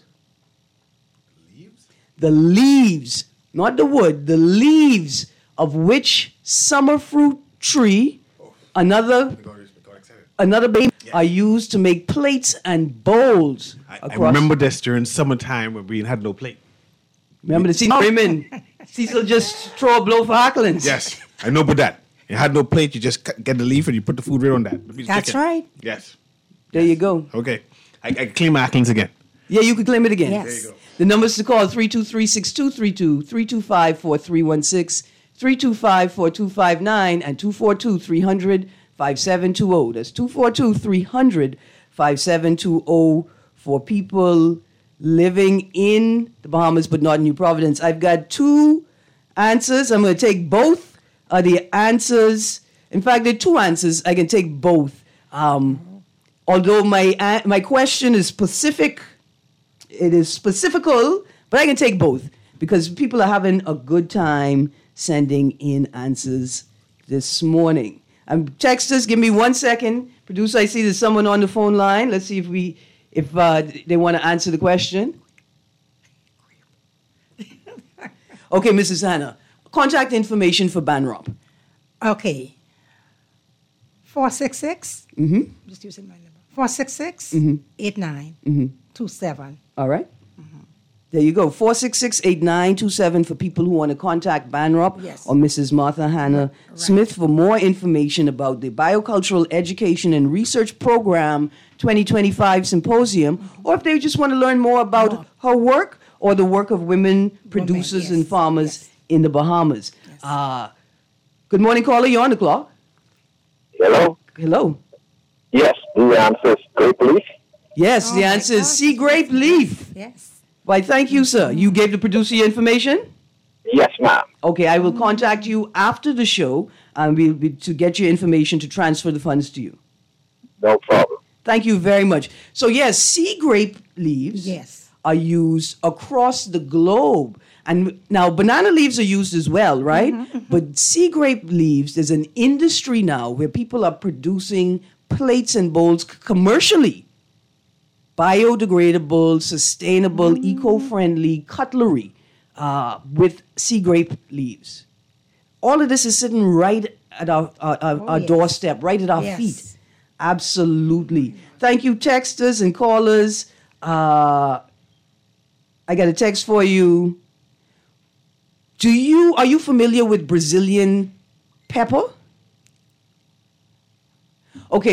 S3: The leaves, not the wood, the leaves of which summer fruit tree, another baby, are used to make plates and bowls across.
S14: I remember this during summertime when we had no plate.
S3: Remember the women? Cecil just throw a blow for Auckland.
S14: Yes, I know about that. You had no plate, you just get the leaf and you put the food right on that.
S6: That's right.
S14: Yes.
S3: There you go.
S14: Okay. I can claim my Aucklands again.
S3: Yeah, you can claim it again.
S6: Yes.
S14: There you go.
S3: The numbers to call 323-6232, 325-4316, 325-4259, and 242-300-5720. That's 242-300-5720 for people living in the Bahamas but not in New Providence. I've got two answers. I'm going to take both of the answers. In fact, there are two answers. I can take both. Although my question is specific, it is specifical, but I can take both because people are having a good time sending in answers this morning. Texters, give me 1 second. Producer, I see there's someone on the phone line. Let's see if they want to answer the question. Okay, Mrs. Hannah, contact information for BANROP.
S6: Okay. 466. Just using my number. 466-8927.
S3: All right. There you go. 466-8927 for people who want to contact BANROP or Mrs. Martha Hannah Smith for more information about the Biocultural Education and Research Program 2025 Symposium, or if they just want to learn more about her work or the work of women producers and farmers in the Bahamas. Good morning, caller. You're on the clock.
S15: Hello.
S3: Hello.
S15: Yes, the answer is grape leaf.
S3: Yes, the answer is sea grape leaf.
S6: Yes.
S3: Why, thank you, sir. You gave the producer your information?
S15: Yes, ma'am.
S3: Okay, I will contact you after the show and we'll be to get your information to transfer the funds to you.
S15: No problem.
S3: Thank you very much. So, yes, sea grape leaves are used across the globe. And now banana leaves are used as well, right? But sea grape leaves, there's an industry now where people are producing plates and bowls commercially. Biodegradable, sustainable, eco-friendly cutlery with sea grape leaves. All of this is sitting right at our doorstep, right at our feet. Absolutely. Thank you, texters and callers. I got a text for you. Are you familiar with Brazilian pepper? Okay,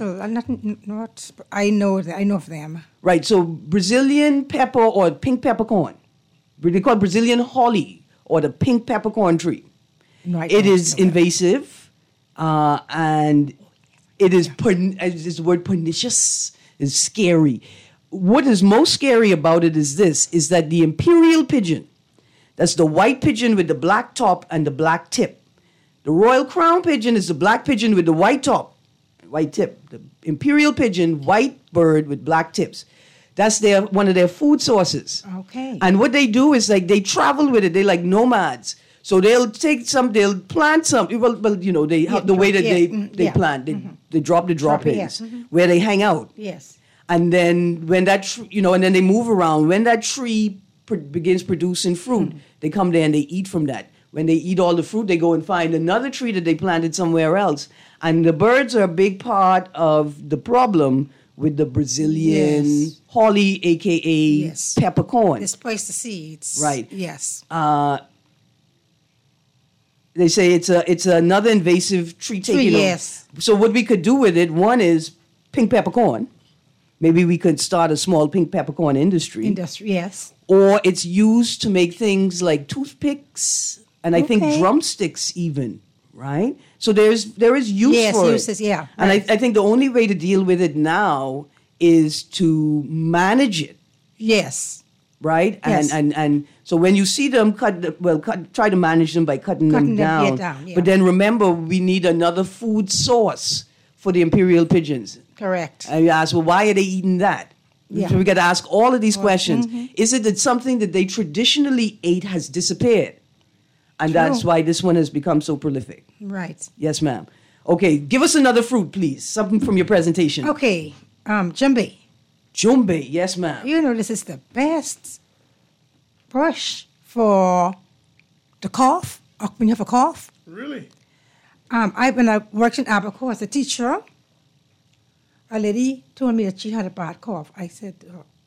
S6: I know of them.
S3: Right, so Brazilian pepper or pink peppercorn. They call it Brazilian holly or the pink peppercorn tree.
S6: No,
S3: it is invasive and it is the word pernicious, is scary. What is most scary about it is that the imperial pigeon, that's the white pigeon with the black top and the black tip. The royal crown pigeon is the black pigeon with the white top, white tip. The imperial pigeon, white bird with black tips. That's one of their food sources.
S6: Okay.
S3: And what they do is like they travel with it. They're like nomads. So they'll plant some. Well, you know, they have the way that they plant. They drop the drop-ins where they hang out.
S6: Yes.
S3: And then when that, and then they move around. When that tree begins producing fruit, they come there and they eat from that. When they eat all the fruit, they go and find another tree that they planted somewhere else. And the birds are a big part of the problem with the Brazilian holly, a.k.a. peppercorn.
S6: They spice the seeds.
S3: Right.
S6: Yes.
S3: They say it's another invasive tree taking over.
S6: Yes.
S3: So what we could do with it, one is pink peppercorn. Maybe we could start a small pink peppercorn industry.
S6: Yes.
S3: Or it's used to make things like toothpicks and I think drumsticks even, right? So there is use for it.
S6: Yeah.
S3: And I think the only way to deal with it now is to manage it.
S6: Yes.
S3: Right?
S6: Yes.
S3: And so when you see them try to manage them by cutting them down.
S6: Yeah.
S3: But then remember, we need another food source for the imperial pigeons.
S6: Correct.
S3: And you ask, well, why are they eating that?
S6: Yeah.
S3: So we got to ask all of these questions. Is it that something that they traditionally ate has disappeared? And that's why this one has become so prolific.
S6: Right.
S3: Yes, ma'am. Okay, give us another fruit, please. Something from your presentation.
S6: Okay, jumbe.
S3: Jumbe, yes, ma'am.
S6: You know, this is the best brush for the cough, or when you have a cough.
S1: Really?
S6: When I worked in Abaco as a teacher, a lady told me that she had a bad cough. I said,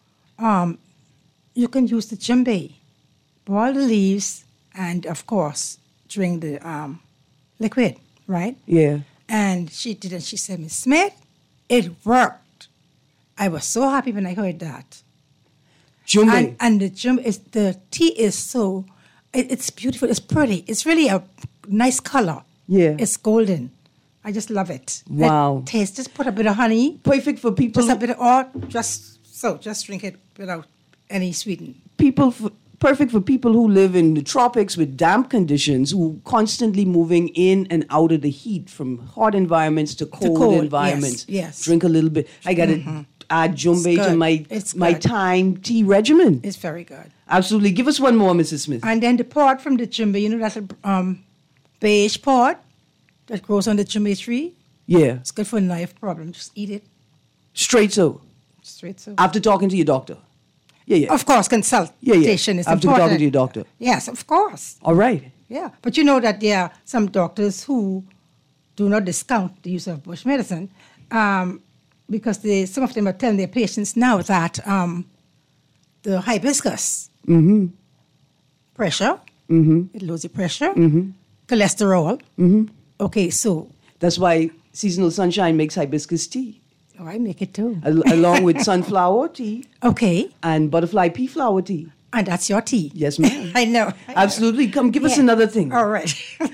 S6: you can use the jumbe, boil the leaves, and of course, drink the liquid, right?
S3: Yeah.
S6: And she did, and she said, Miss Smith, it worked. I was so happy when I heard that.
S3: Jumbe.
S6: And the tea is so, it's beautiful, it's pretty. It's really a nice color.
S3: Yeah.
S6: It's golden. I just love it.
S3: Wow.
S6: It tastes, just put a bit of honey.
S3: Perfect for people.
S6: Just a bit of, or just drink it without any sweetening.
S3: Perfect for people who live in the tropics with damp conditions, who constantly moving in and out of the heat from hot environments to cold environments.
S6: Yes.
S3: Drink a little bit. I got to add jumbe to my time tea regimen.
S6: It's very good.
S3: Absolutely. Give us one more, Mrs. Smith.
S6: And then the pod from the jumbe, you know that beige pod that grows on the jumbe tree?
S3: Yeah.
S6: It's good for knife problems. Just eat it.
S3: Straight so. After talking to your doctor. Yeah.
S6: Of course, consultation is
S3: after
S6: important.
S3: talking to your doctor.
S6: Yes, of course.
S3: All right.
S6: Yeah, but you know that there are some doctors who do not discount the use of bush medicine because some of them are telling their patients now that the hibiscus pressure, it lowers the pressure, cholesterol. Okay, so
S3: that's why seasonal sunshine makes hibiscus tea.
S6: Oh, I make it too.
S3: Along with sunflower tea.
S6: Okay.
S3: And butterfly pea flower tea.
S6: And that's your tea.
S3: Yes, ma'am.
S6: I know.
S3: Absolutely. Come give us another thing.
S6: All right.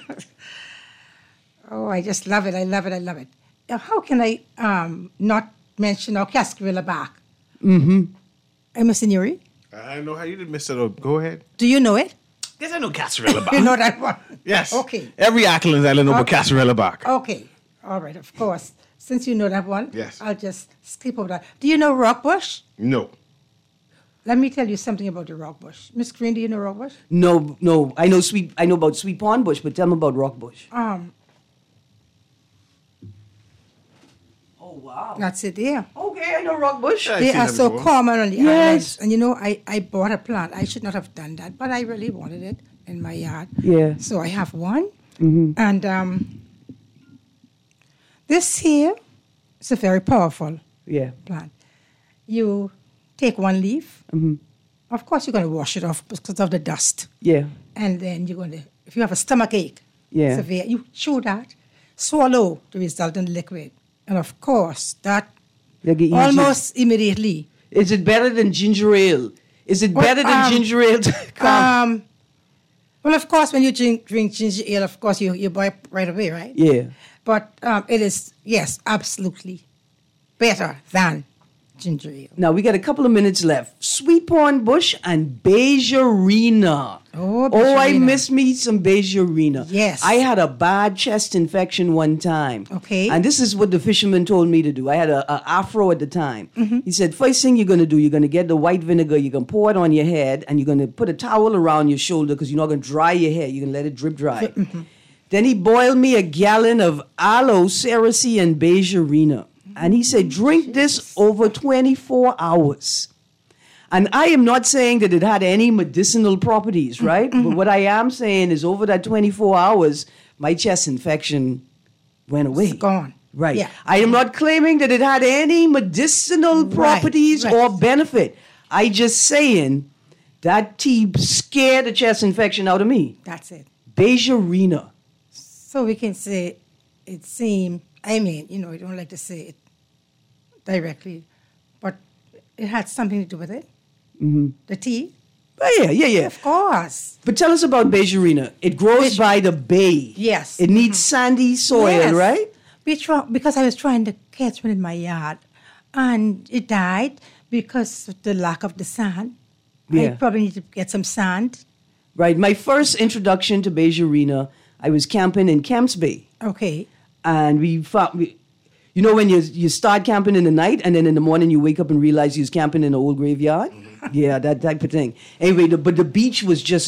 S6: Oh, I just love it. I love it. Now, how can I not mention our cascarilla bark? Emerson Yuri?
S10: I know how you did miss it. Go ahead.
S6: Do you know it?
S10: Yes, I know cascarilla bark.
S6: You know that one?
S10: Yes.
S6: Okay.
S10: Every Acklands Island know about cascarilla bark.
S6: Okay. All right, of course. Since you know that one,
S10: yes,
S6: I'll just skip over that. Do you know rockbush?
S10: No.
S6: let me tell you something about the rock bush. Miss Green, do you know rock bush?
S3: No. I know about sweet pond bush, but tell me about rock bush. Oh wow.
S6: That's it. Yeah.
S3: Okay, I know rock bush.
S6: They are so common on the
S3: Yes.
S6: islands. And you know, I bought a plant. I should not have done that, but I really wanted it in my yard.
S3: Yeah.
S6: So I have one.
S3: Mm-hmm.
S6: And this here is a very powerful plant. You take one leaf.
S3: Mm-hmm.
S6: Of course, you're going to wash it off because of the dust.
S3: Yeah.
S6: And then you're going to, if you have a stomach ache,
S3: Yeah.
S6: severe, you chew that, swallow the resultant liquid. And of course, that
S3: Like it easy.
S6: almost immediately.
S3: Is it better than ginger ale? Is it better than ginger ale?
S6: Well, of course, when you drink ginger ale, of course, you buy it right away, right?
S3: Yeah.
S6: But it is, yes, absolutely better than ginger ale.
S3: Now, we got a couple of minutes left. Sweet pond bush and Bejarina.
S6: Oh,
S3: I
S6: Bejarina.
S3: miss me some Bejarina.
S6: Yes.
S3: I had a bad chest infection one time.
S6: Okay.
S3: And this is what the fisherman told me to do. I had a afro at the time.
S6: Mm-hmm.
S3: He said, first thing you're going to do, you're going to get the white vinegar, you're going to pour it on your head, and you're going to put a towel around your shoulder because you're not going to dry your hair. You're going to let it drip dry.
S6: Mm-hmm.
S3: Then he boiled me a gallon of aloe, cerasee, and Bejarina. And he said, drink this over 24 hours. And I am not saying that it had any medicinal properties, right?
S6: Mm-hmm.
S3: But what I am saying is over that 24 hours, my chest infection went away.
S6: It's gone.
S3: Right.
S6: Yeah.
S3: I am not claiming that it had any medicinal properties or benefit. I just saying that tea scared the chest infection out of me.
S6: That's it.
S3: Bejarina.
S6: So we can say it seemed, I mean, you know, I don't like to say it directly, but it had something to do with it.
S3: Mm-hmm.
S6: The tea.
S3: Oh, yeah.
S6: Of course.
S3: But tell us about Bejarina. It grows by the bay.
S6: Yes.
S3: It needs sandy soil,
S6: Yes.
S3: right?
S6: Because I was trying to catch one in my yard, and it died because of the lack of the sand. I
S3: Yeah.
S6: probably need to get some sand.
S3: Right. My first introduction to Bejarina, I was camping in Camps Bay.
S6: Okay.
S3: And we found, you know, when you start camping in the night and then in the morning you wake up and realize you was camping in an old graveyard? Yeah, that type of thing. Anyway, but the beach was just,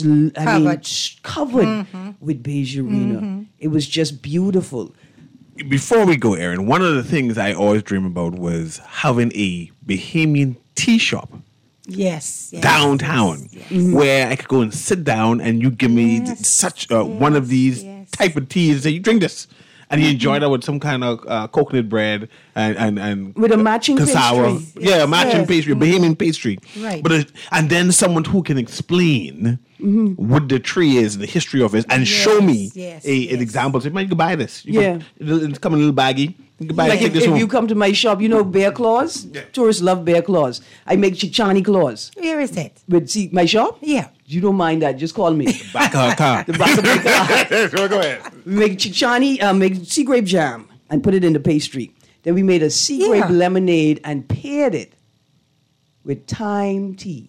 S3: covered with Bejarina.
S6: Mm-hmm.
S3: It was just beautiful.
S14: Before we go, Aaron, one of the things I always dream about was having a Bahamian tea shop
S6: Yes.
S14: downtown where I could go and sit down and you give me such one of these type of teas that you drink this. And you enjoy that with some kind of coconut bread and
S3: with a matching
S14: cassava.
S3: pastry.
S14: Yeah, a matching pastry, a Bahamian pastry.
S6: Right.
S14: But and then someone who can explain what the tree is and the history of it and show me an example. Say, man, you can buy this. It's come in a little baggie. You can buy
S3: Like
S14: it, take this
S3: if
S14: home.
S3: you come to my shop, you know bear claws? Tourists love bear claws. I make chichani claws.
S6: Where is it?
S3: But see, my shop?
S6: Yeah.
S3: You don't mind that. Just call me.
S14: Back of her car.
S3: The back of my car.
S14: Go ahead.
S3: We make chichani, make sea grape jam and put it in the pastry. Then we made a sea grape lemonade and paired it with thyme tea.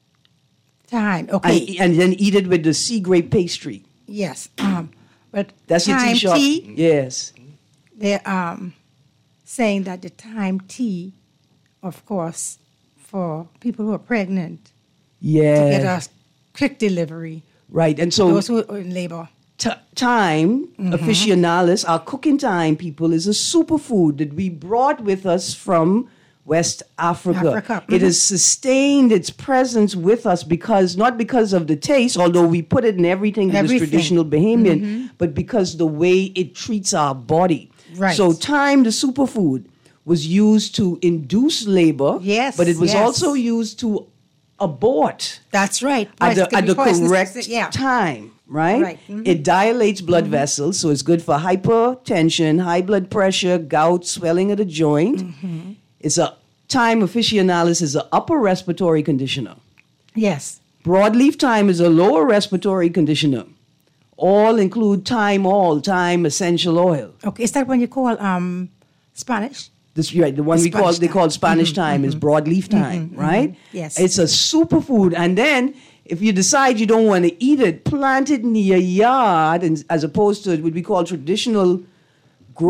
S6: Thyme, okay.
S3: And then eat it with the sea grape pastry.
S6: Yes. But
S3: That's your tea
S6: thyme
S3: shop.
S6: tea,
S3: Yes.
S6: they're saying that the thyme tea, of course, for people who are pregnant,
S3: Yeah.
S6: to get a quick delivery.
S3: Right. And so
S6: Those who are in labor.
S3: thyme, officinalis, our cooking thyme people, is a superfood that we brought with us from West Africa. It has sustained its presence with us not because of the taste, although we put it in everything that is traditional Bahamian, but because the way it treats our body.
S6: Right.
S3: So thyme, the superfood, was used to induce labor.
S6: Yes,
S3: But it was
S6: yes.
S3: also used to abort.
S6: That's right.
S3: At
S6: Right, it can
S3: the
S6: be poisonous.
S3: correct time, right?
S6: Right.
S3: It dilates blood vessels, so it's good for hypertension, high blood pressure, gout, swelling of the joint. It's a thyme officinalis is an upper respiratory conditioner.
S6: Yes.
S3: Broadleaf thyme is a lower respiratory conditioner. All include thyme essential oil.
S6: Okay, is that what you call Spanish?
S3: This right, the one they call Spanish thyme is broadleaf thyme, right?
S6: Yes.
S3: It's a superfood. And then if you decide you don't want to eat it, plant it in your yard and, as opposed to what we call traditional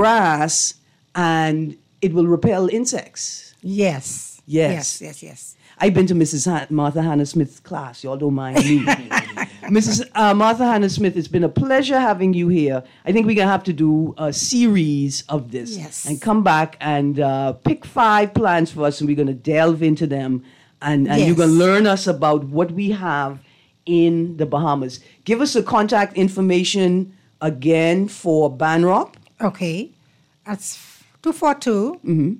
S3: grass, and it will repel insects.
S6: Yes.
S3: Yes.
S6: Yes.
S3: I've been to Mrs. Martha Hannah Smith's class. Y'all don't mind me. Mrs. Martha Hannah Smith, it's been a pleasure having you here. I think we're going to have to do a series of this.
S6: Yes.
S3: And come back and pick 5 plants for us, and we're going to delve into them. And you're going to learn us about what we have in the Bahamas. Give us the contact information again for Banrop.
S6: Okay. That's 242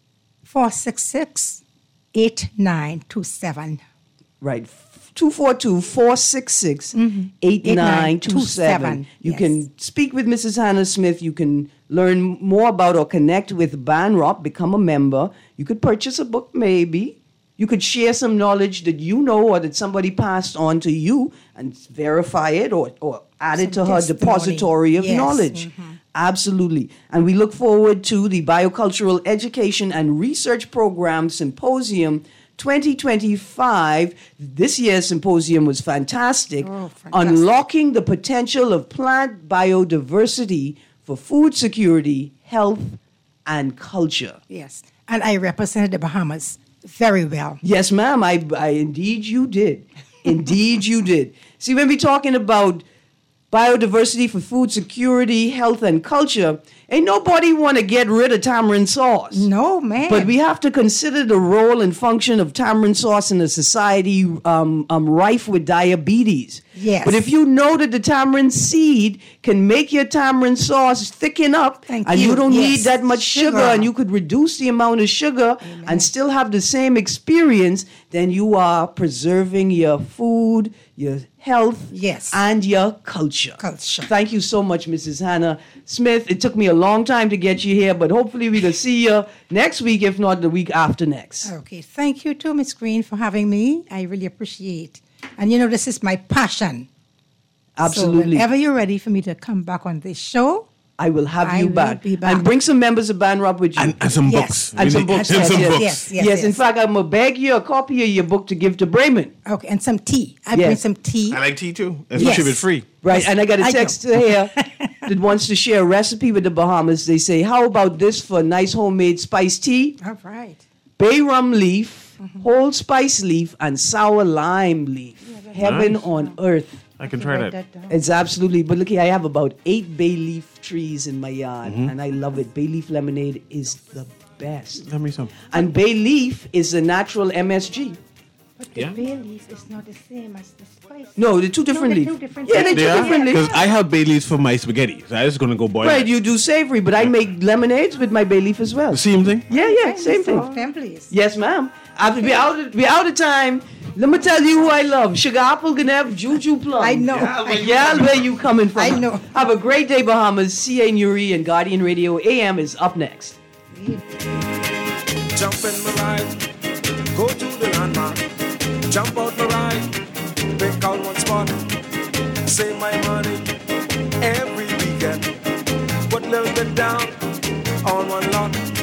S6: 466 8927.
S3: Right. 242-466-8927. You can speak with Mrs. Hannah Smith. You can learn more about or connect with Banrop, become a member. You could purchase a book maybe. You could share some knowledge that you know or that somebody passed on to you and verify it or add it to her depository of knowledge. Absolutely. And we look forward to the Biocultural Education and Research Program Symposium 2025. This year's symposium was fantastic. Unlocking the potential of plant biodiversity for food security, health, and culture.
S6: Yes. And I represented the Bahamas very well.
S3: Yes, ma'am. I indeed you did. Indeed you did. See, when we're talking about biodiversity for food security, health, and culture, ain't nobody want to get rid of tamarind sauce.
S6: No, man.
S3: But we have to consider the role and function of tamarind sauce in a society rife with diabetes.
S6: Yes.
S3: But if you know that the tamarind seed can make your tamarind sauce thicken up, you don't need that much sugar, and you could reduce the amount of sugar and still have the same experience, then you are preserving your food, your health, and your culture. Thank you so much, Mrs. Hannah Smith. It took me a long time to get you here, but hopefully we can see you next week, if not the week after next.
S6: Okay. Thank you too, Ms. Green, for having me. I really appreciate. And this is my passion.
S3: Absolutely.
S6: So whenever you're ready for me to come back on this show,
S3: I will have you back.
S6: Be back.
S3: And bring some members of Banrop with you.
S10: And some books.
S3: And some books.
S6: Yes.
S3: In fact, I'm going to beg you a copy of your book to give to Bremen.
S6: Okay, and some tea. I bring some tea.
S10: I like tea too, especially if it's free.
S3: Right, and I got a text here that wants to share a recipe with the Bahamas. They say, how about this for nice homemade spiced tea?
S6: All right.
S3: Bay rum leaf, whole spice leaf, and sour lime leaf. Heaven on earth.
S10: I can try that.
S3: It's absolutely, but look here, I have about 8 bay leaf trees in my yard, and I love it. Bay leaf lemonade is the best.
S10: Let me some.
S3: And bay leaf is a natural MSG.
S6: But the bay leaf is not the same as the spice.
S3: No, they're two different leaves. Yeah, they're two different leaves.
S10: Because I have bay leaves for my spaghetti, so I was going to go boil
S3: Right,
S10: it.
S3: you do savory, but I make lemonades with my bay leaf as well.
S10: Same thing?
S3: Yeah, same thing.
S6: Them, please.
S3: Yes, ma'am. We're out of time. Let me tell you who I love. Sugar apple, Ganev, Juju plum.
S6: I know.
S3: Yeah, where you coming from?
S6: I know.
S3: Have a great day, Bahamas. C.A. Nuri and Guardian Radio AM is up next.
S2: Jump in my ride, go to the landmark. Jump out my ride, pick out one spot. Save my money every weekend. Put a little bit down on one lot.